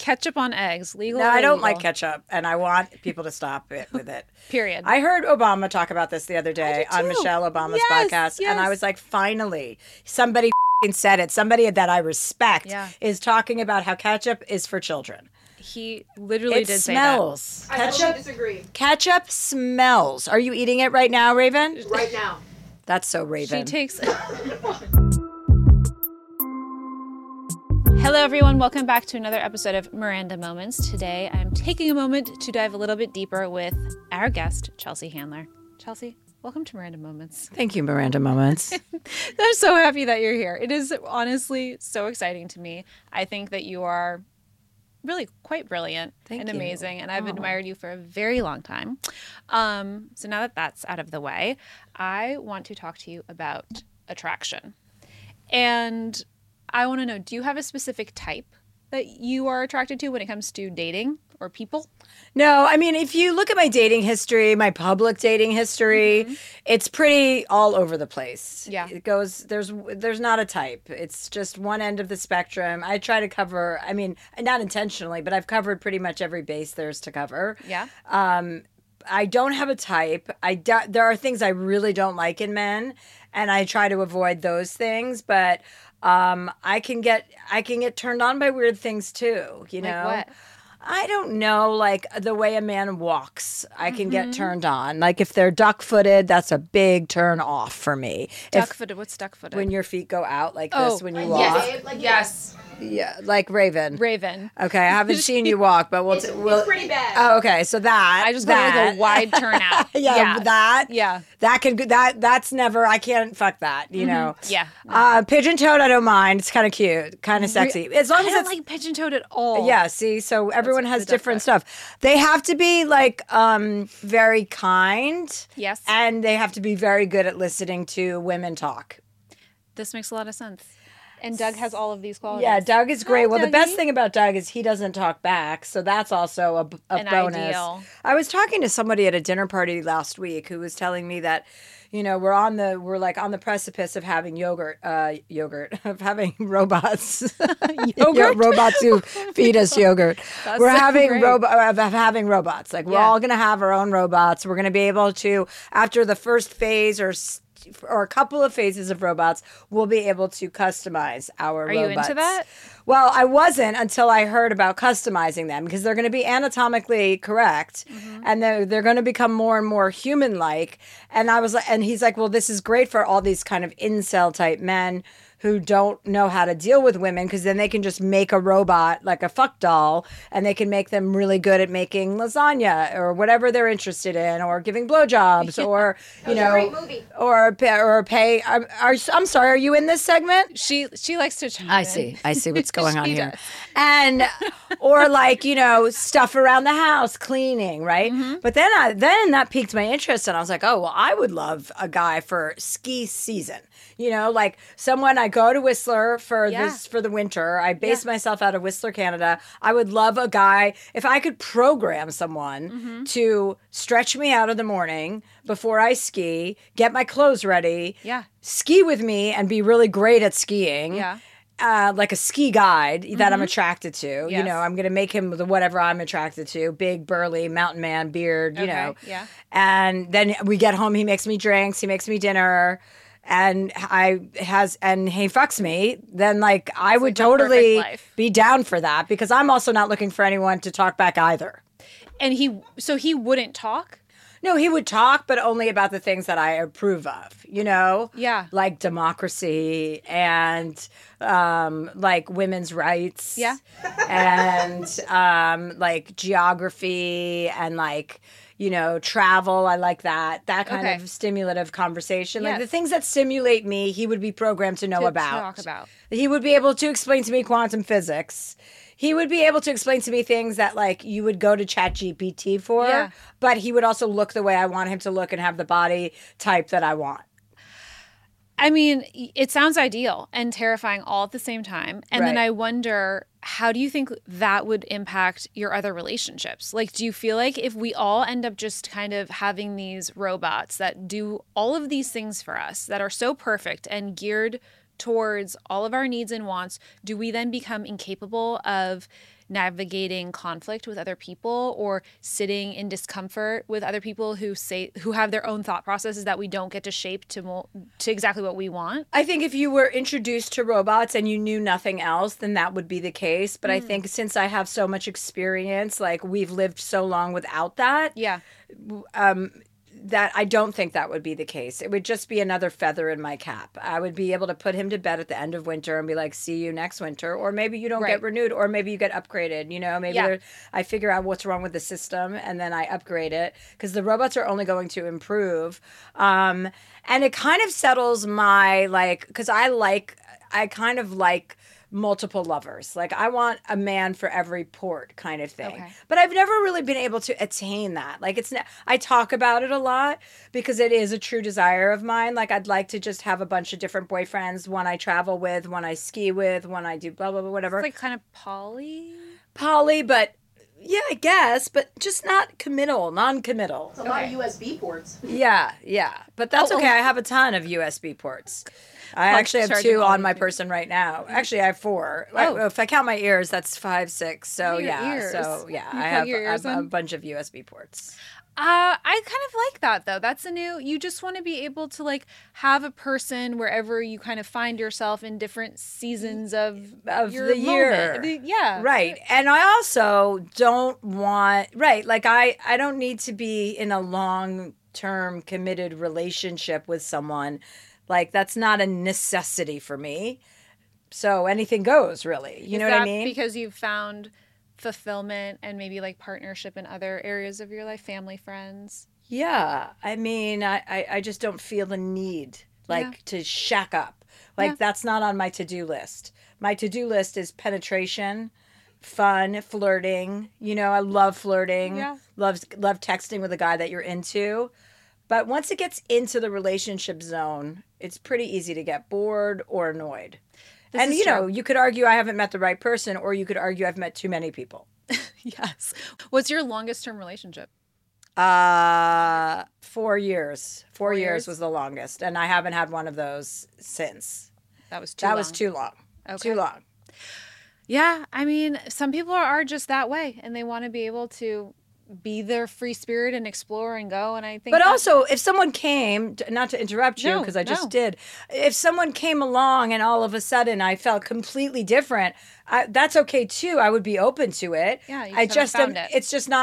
ketchup on eggs, legal No, or I don't illegal? like ketchup, and I want people to stop it with it. Period. I heard Obama talk about this the other day I on did too. Michelle Obama's Yes, podcast, and I yes. was like, finally, somebody said it. Somebody that I respect Yeah. is talking about how ketchup is for children. He literally It did smells. say I totally disagree. Ketchup smells. Are you eating it right now, Raven? Right now. That's so that. Raven. She takes. Hello, everyone. Welcome back to another episode of Miranda Moments. Today, I'm taking a moment to dive a little bit deeper with our guest, Chelsea Handler. Chelsea, welcome to Miranda Moments. Thank you, Miranda Moments. I'm so happy that you're here. It is honestly so exciting to me. I think that you are really quite brilliant Thank and you. amazing, and I've admired you for a very long time. So now that that's out of the way, I want to talk to you about attraction. And I want to know, do you have a specific type that you are attracted to when it comes to dating or people? No, I mean, if you look at my dating history, my public dating history, it's pretty all over the place. Yeah. It goes, there's not a type. It's just one end of the spectrum. I try to cover, I mean, not intentionally, but I've covered pretty much every base there's to cover. Yeah. I don't have a type. There are things I really don't like in men, and I try to avoid those things, but I can get turned on by weird things too, you know. Like what? I don't know, like the way a man walks, I can get turned on. Like if they're duck-footed, that's a big turn off for me. Duck-footed. What's duck-footed? When your feet go out like Oh, this when you Yes. walk. Babe, like yes. Yeah, like Raven. Raven. Okay, I haven't seen you walk, but It's pretty bad. Oh, okay, so that I just got like a wide turnout. yeah, that Yeah. that's never. I can't fuck that. You know. Yeah. Pigeon toed, I don't mind. It's kind of cute, kind of sexy. As long I as don't it's like pigeon-toed at all. yeah. See, so everyone has the duck different foot. stuff. They have to be like very kind. Yes. And they have to be very good at listening to women talk. This makes a lot of sense. And Doug has all of these qualities. Yeah, Doug is great. Well, the best Dougie. thing about Doug is he doesn't talk back, so that's also a An bonus. ideal. I was talking to somebody at a dinner party last week who was telling me that, you know, we're like on the precipice of having yogurt of having robots, Yogurt? robots who feed us yogurt. That's We're so having great. of having robots. Like we're Yeah. all gonna have our own robots. We're gonna be able to, after the first phase or a couple of phases of robots, we'll be able to customize our Are you robots. into that? Well, I wasn't until I heard about customizing them because they're going to be anatomically correct and they're going to become more and more human-like. And I was like, and he's like, well, this is great for all these kind of incel type men who don't know how to deal with women because then they can just make a robot like a fuck doll and they can make them really good at making lasagna or whatever they're interested in or giving blowjobs or, you know, Great movie. or pay. I'm sorry, are you in this segment? She likes to chime I in. see what's going on She here. does. And or like, you know, stuff around the house, cleaning, right? But then that piqued my interest and I was like, oh, well, I would love a guy for ski season. You know, like someone I go to Whistler for Yeah. for the winter. I base myself out of Whistler, Canada. I would love a guy if I could program someone to stretch me out in the morning before I ski, get my clothes ready, Yeah. ski with me and be really great at skiing. Yeah. Like a ski guide that I'm attracted to. You Yes. know, I'm going to make him the whatever I'm attracted to. Big, burly, mountain man, beard, you Okay, know. yeah. And then we get home, he makes me drinks, he makes me dinner, and he fucks me, then like I would like the perfect totally life. be down for that because I'm also not looking for anyone to talk back either. And he wouldn't talk? No, he would talk, but only about the things that I approve of, you know? Yeah. Like democracy and like women's rights. Yeah. And like geography and like, you know, travel. I like that. That kind Okay. of stimulative conversation. Like Yes. the things that stimulate me, he would be programmed to know To about. talk about. He would be able to explain to me quantum physics. He would be able to explain to me things that like you would go to ChatGPT for, Yeah. but he would also look the way I want him to look and have the body type that I want. I mean, it sounds ideal and terrifying all at the same time. And then Right. I wonder, how do you think that would impact your other relationships? Like, do you feel like if we all end up just kind of having these robots that do all of these things for us that are so perfect and geared towards all of our needs and wants, do we then become incapable of navigating conflict with other people or sitting in discomfort with other people who have their own thought processes that we don't get to shape to exactly what we want? I think if you were introduced to robots and you knew nothing else, then that would be the case. But I think since I have so much experience, like we've lived so long without that, Yeah. that I don't think that would be the case. It would just be another feather in my cap. I would be able to put him to bed at the end of winter and be like, see you next winter. Or maybe you don't Right. get renewed, or maybe you get upgraded. You know, maybe Yeah. I figure out what's wrong with the system and then I upgrade it, because the robots are only going to improve. And it kind of settles my, like, because I kind of like multiple lovers. Like I want a man for every port kind of thing. Okay. But I've never really been able to attain that. Like I talk about it a lot because it is a true desire of mine. Like I'd like to just have a bunch of different boyfriends, one I travel with, one I ski with, one I do blah blah blah whatever. It's like kind of Poly, but yeah, I guess, but just not committal, non-committal. It's a lot of USB ports. Yeah. But that's okay. I have a ton of USB ports. I actually have charging 2 all on of my them. person right now. Actually, I have 4. Oh. If I count my ears, that's 5, 6. So Your yeah. ears. So yeah, You I plug have your ears a in? bunch of USB ports. I kind of like that though. That's you just want to be able to like have a person wherever you kind of find yourself in different seasons of your the year. moment. Yeah. Right. And I also don't want, right, like I don't need to be in a long-term committed relationship with someone. Like that's not a necessity for me. So anything goes, really. You know what I mean? Because you've found fulfillment and maybe like partnership in other areas of your life, family, friends. Yeah. I mean, I just don't feel the need like to shack up. Like that's not on my to-do list. My to-do list is penetration, fun, flirting. You know, I love flirting. Yeah. Love texting with a guy that you're into. But once it gets into the relationship zone, it's pretty easy to get bored or annoyed. And, is you know, true. you could argue I haven't met the right person, or you could argue I've met too many people. Yes. What's your longest term relationship? 4 years. 4 years years? was the longest. And I haven't had one of those since. That was too That long. was too long. Okay. Too long. Yeah. I mean, some people are just that way and they want to be able to be their free spirit and explore and go. And I think But also, if someone came, not to interrupt you, No, because I just no. did, if someone came along and all of a sudden I felt completely different, that's okay too. I would be open to it. Yeah, you I just just haven't am, found it. it's just not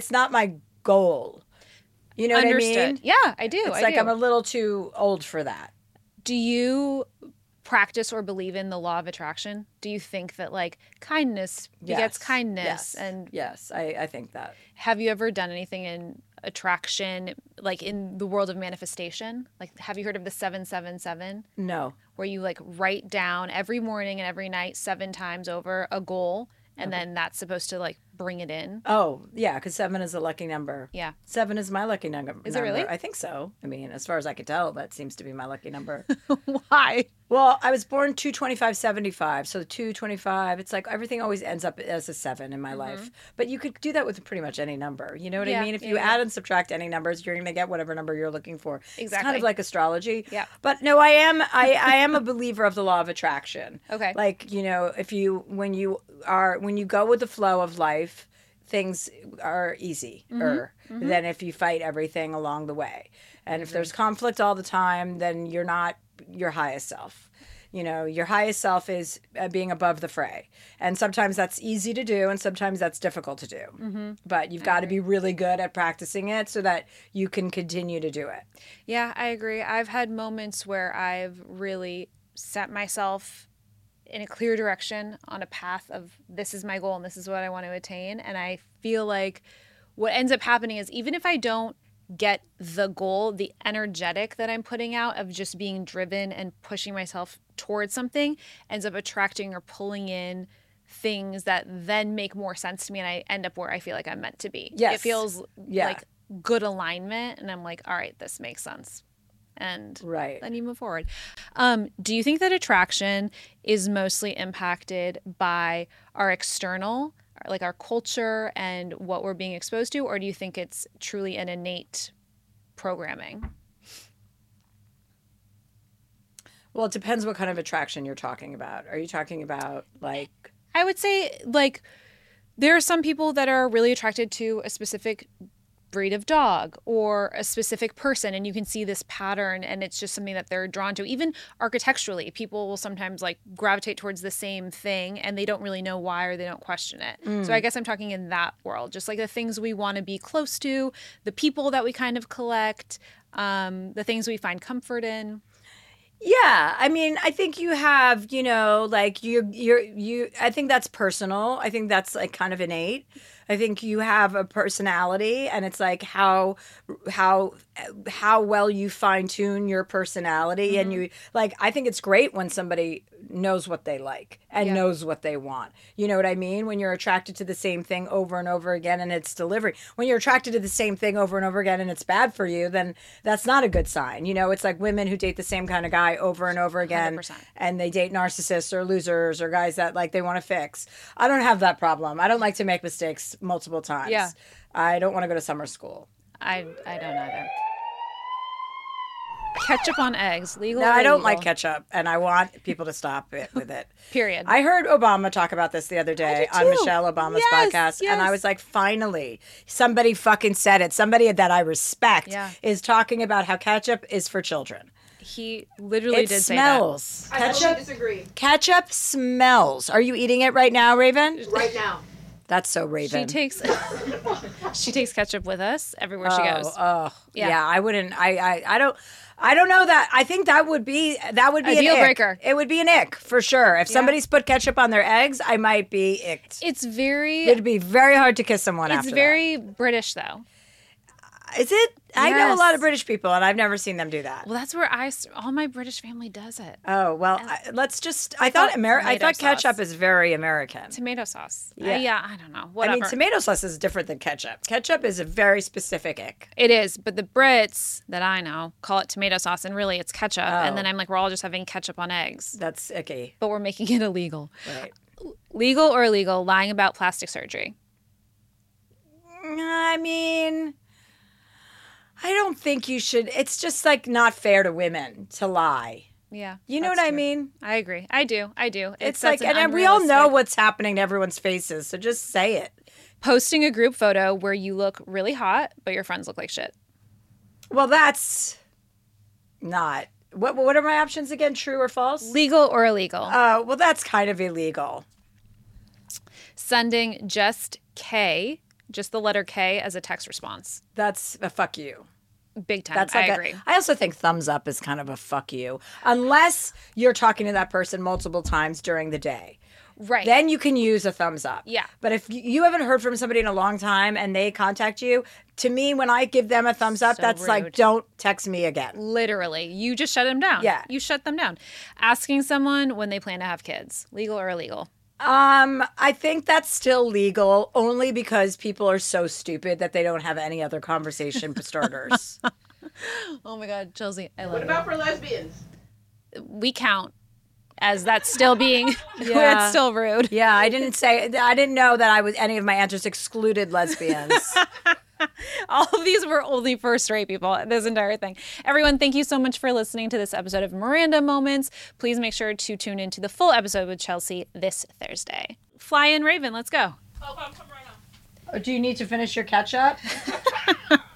my goal. You know understood. what I mean? Yeah, I do. It's I like do. I'm a little too old for that. Do you practice or believe in the law of attraction? Do you think that like kindness begets Yes. kindness? Yes. And Yes, I think that. have you ever done anything in attraction, like in the world of manifestation? Like, have you heard of the 777, No. where you like write down every morning and every night 7 times over a goal, and then that's supposed to like bring it in? Oh, yeah, because 7 is a lucky number. Yeah. 7 is my lucky number. Is it really? I think so. I mean, as far as I could tell, that seems to be my lucky number. Why? Well, I was born 2/25/75, so 2/25. It's like everything always ends up as a 7 in my life. But you could do that with pretty much any number. You know what Yeah, I mean? If yeah, you yeah. add and subtract any numbers, you're going to get whatever number you're looking for. It's kind Exactly. of like astrology. Yeah. But no, I am a believer of the law of attraction. Okay. Like, you know, when you go with the flow of life, things are easier than if you fight everything along the way. And if there's conflict all the time, then you're not your highest self. You know, your highest self is being above the fray. And sometimes that's easy to do and sometimes that's difficult to do. But you've got to be really good at practicing it so that you can continue to do it. Yeah, I agree. I've had moments where I've really set myself in a clear direction on a path of this is my goal and this is what I want to attain. And I feel like what ends up happening is even if I don't get the goal, the energetic that I'm putting out of just being driven and pushing myself towards something ends up attracting or pulling in things that then make more sense to me and I end up where I feel like I'm meant to be. Yes. It feels Yeah. like good alignment and I'm like, all right, this makes sense. And Right. then you move forward. Do you think that attraction is mostly impacted by our external, like our culture and what we're being exposed to, or do you think it's truly an innate programming? Well, it depends what kind of attraction you're talking about. Are you talking about like I would say like There are some people that are really attracted to a specific breed of dog or a specific person, and you can see this pattern, and it's just something that they're drawn to. Even architecturally, people will sometimes like gravitate towards the same thing and they don't really know why, or they don't question it. So I guess I'm talking in that world, just like the things we want to be close to, the people that we kind of collect, the things we find comfort in. Yeah, I mean, I think you have, like I think that's personal. I think that's like kind of innate. I think you have a personality, and it's like how well you fine tune your personality, and you like. I think it's great when somebody knows what they like and knows what they want. You know what I mean? When you're attracted to the same thing over and over again, and it's delivery. When you're attracted to the same thing over and over again, and it's bad for you, then that's not a good sign. It's like women who date the same kind of guy over and over again, 100%. and they date narcissists or losers or guys that like they want to fix. I don't have that problem. I don't like to make mistakes multiple times. Yeah. I don't want to go to summer school. I don't either. Ketchup on eggs, legal No, or I don't illegal? like ketchup, and I want people to stop it with it. Period. I heard Obama talk about this the other day I on did too. Michelle Obama's Yes, podcast, and I yes. was like, finally, somebody fucking said it. Somebody that I respect Yeah. is talking about how ketchup is for children. He literally It did say that. smells. I totally disagree. Ketchup smells. Are you eating it right now, Raven? Right now. That's so Raven. She takes ketchup with us everywhere she goes. Oh, Yeah. yeah. I wouldn't. I don't know that. I think that would be A an deal ick. breaker. It would be an ick for sure. If somebody's put ketchup on their eggs, I might be icked. It's very It'd be very hard to kiss someone it's after very British though. that. Is it? I know a Yes. lot of British people, and I've never seen them do that. Well, that's where all my British family does it. Oh well, let's just. I thought thought tomato ketchup sauce. is very American. Tomato sauce. Yeah. I don't know. I Whatever. mean, tomato sauce is different than ketchup. Ketchup is a very specific ick. It is, but the Brits that I know call it tomato sauce, and really it's ketchup. Oh. And then I'm like, we're all just having ketchup on eggs, That's icky. but we're making it illegal. Right. Legal or illegal? Lying about plastic surgery. I mean, I don't think you should. It's just like not fair to women to lie. Yeah, You know that's what I true. mean? I agree. I do. It's that's like, an and we all know unrealistic- what's happening to everyone's faces, so just say it. Posting a group photo where you look really hot, but your friends look like shit. Well, that's not. What are my options again? True or false? Legal or illegal? Well, that's kind of illegal. Sending just the letter K as a text response. That's a fuck you. Big time. That's I like agree. I also think thumbs up is kind of a fuck you, unless you're talking to that person multiple times during the day. Right. Then you can use a thumbs up. Yeah. But if you haven't heard from somebody in a long time and they contact you, to me, when I give them a thumbs up, So that's rude. like, don't text me again. Literally. You just shut them down. Yeah. You shut them down. Asking someone when they plan to have kids. Legal or illegal? I think that's still legal only because people are so stupid that they don't have any other conversation starters. Oh my God, Chelsea, I love What it. about for lesbians? We count as that still being where Yeah. it's still rude. Yeah, I didn't know that any of my answers excluded lesbians. All of these were only for straight people, this entire thing. Everyone, thank you so much for listening to this episode of Miranda Moments. Please make sure to tune into the full episode with Chelsea this Thursday. Fly in, Raven, let's go. Oh, I'm coming right now. Do you need to finish your ketchup?